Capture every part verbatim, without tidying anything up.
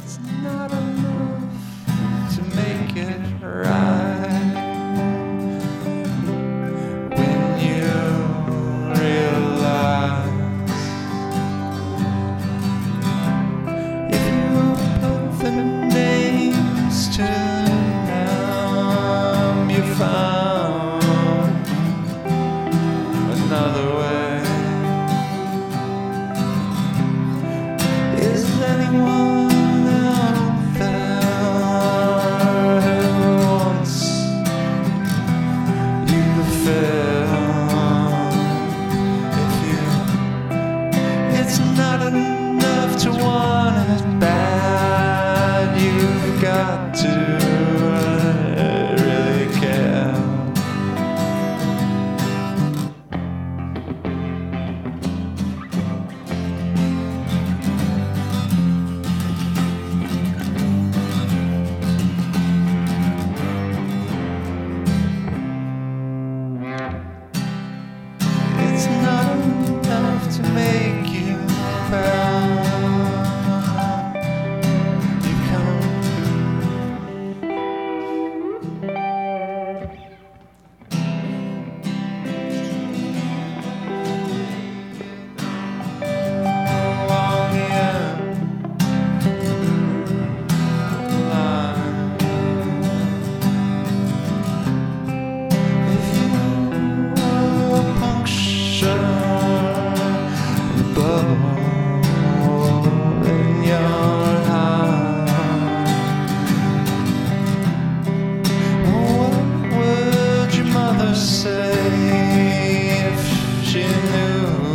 It's not enough to make it right. When you realize if you put the names to them, you found another way. Is anyone out there who wants you to fail? If you, it's not enough to want it bad. You've got to really care. It's not enough to make you proud. You come along the end line. If you puncture the bubble in your heart, what would your mother say if she knew?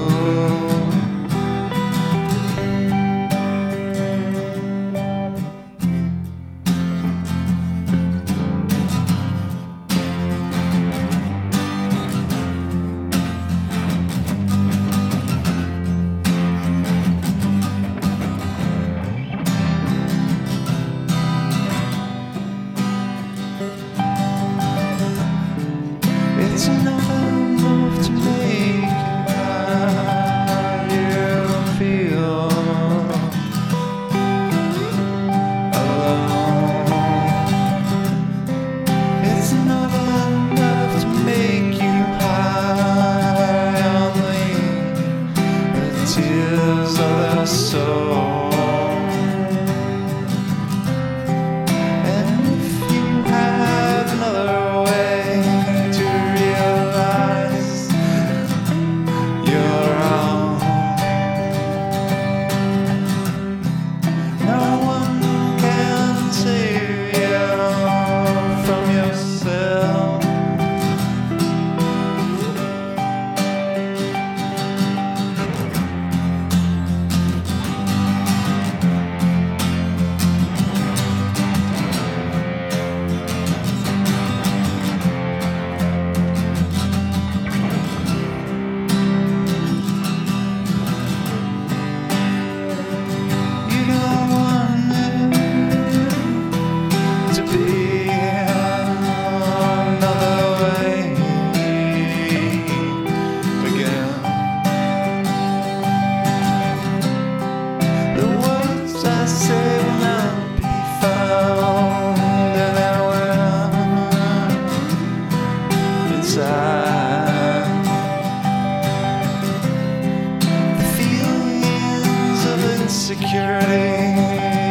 It's not enough to make how you feel alone. It's not enough to make you high on the tears of their soul. And if you have another way to realize you're wrong, no one can save you from yourself. You don't want it to be another way again. The words I say will not be found anywhere inside. The feelings of insecurity